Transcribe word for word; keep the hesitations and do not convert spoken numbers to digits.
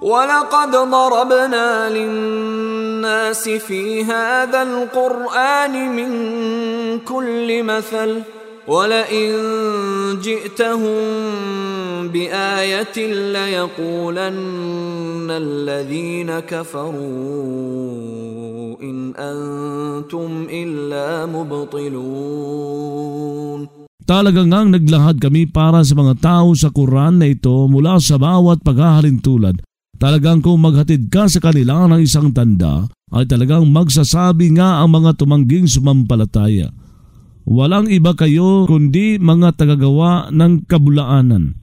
وَلَقَدْ ضَرَبْنَا لِلنَّاسِ فِي هَذَا الْقُرْآنِ مِنْ كُلِّ مَثَلٍ وَلَئِنْ جِئْتَهُمْ بِآيَةٍ لَيَقُولَنَّ الَّذِينَ كَفَرُوا إِنْ أَنْتُمْ إِلَّا مُبْطِلُونَ. Talaga ngang naglahad kami para sa mga tao sa Quran na ito mula sa bawat paghahalintulad. Talagang kung maghatid ka sa kanila ng isang tanda, ay talagang magsasabi nga ang mga tumangging sumampalataya. Walang iba kayo kundi mga tagagawa ng kabulaanan.